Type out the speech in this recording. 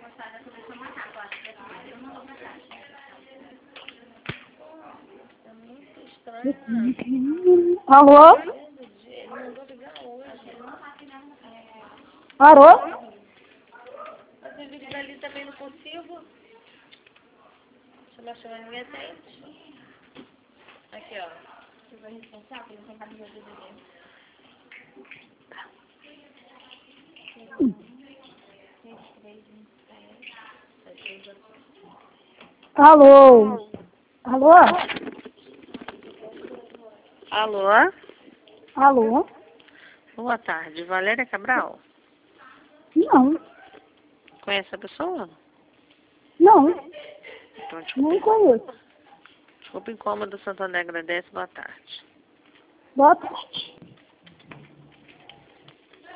Alô? Alô? Mas o vídeo dali também não consigo. Deixa eu ninguém atende. Aqui, ó. Eu vou responsável, ele tem camisa de bebê. Alô? Alô? Alô? Alô? Boa tarde. Valéria Cabral? Não, Conhece a pessoa? não, Então, não conheço. desculpa o incômodo, Santo André agradece. Boa tarde. Boa tarde.